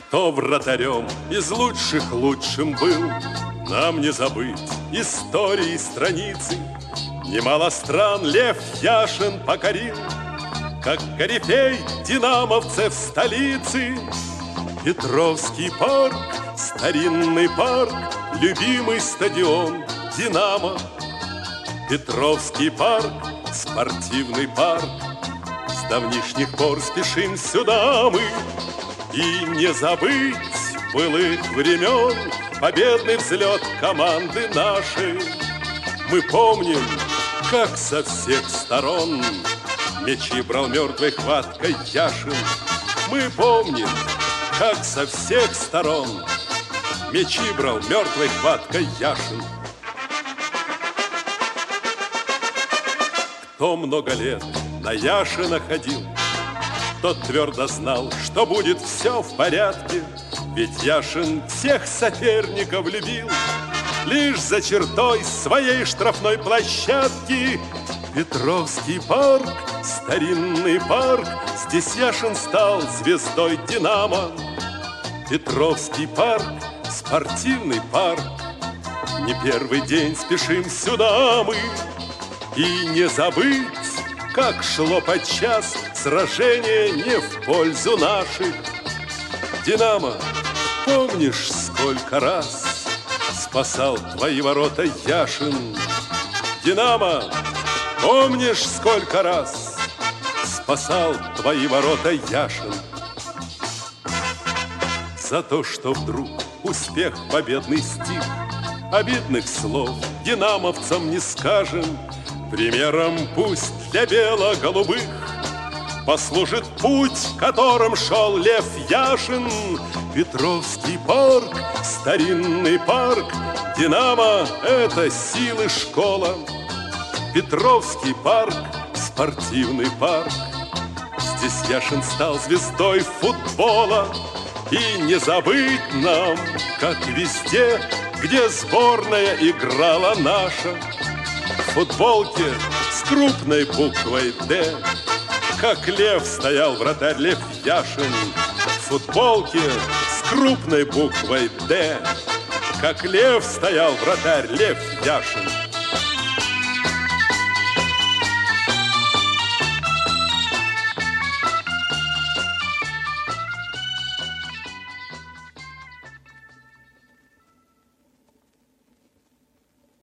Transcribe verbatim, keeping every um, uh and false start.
Кто вратарем из лучших лучшим был, нам не забыть истории страницы. Немало стран Лев Яшин покорил, как корифей динамовцев столицы. Петровский парк, старинный парк, любимый стадион «Динамо». Петровский парк, спортивный парк, с давнишних пор спешим сюда мы. И не забыть былых времен победный взлет команды нашей. Мы помним, как со всех сторон мячи брал мертвой хваткой Яшин. Мы помним, как со всех сторон мячи брал мертвой хваткой Яшин. Кто много лет на Яшина ходил, тот твердо знал, что будет все в порядке. Ведь Яшин всех соперников любил. Лишь за чертой своей штрафной площадки Петровский парк, старинный парк, здесь Яшин стал звездой «Динамо». Петровский парк, спортивный парк, не первый день спешим сюда мы. И не забыть, как шло подчас сражение не в пользу наших. «Динамо», помнишь, сколько раз спасал твои ворота Яшин? «Динамо», помнишь, сколько раз спасал твои ворота Яшин? За то, что вдруг успех победный стих, обидных слов динамовцам не скажем. Примером пусть для бело-голубых послужит путь, которым шел Лев Яшин. Петровский парк, старинный парк, «Динамо» — это силы школа. Петровский парк, спортивный парк, здесь Яшин стал звездой футбола. И не забыть нам, как везде, где сборная играла наша, в футболке с крупной буквой «Д», как лев стоял вратарь Лев Яшин. В футболке с крупной буквой «Д», как лев стоял вратарь Лев Яшин.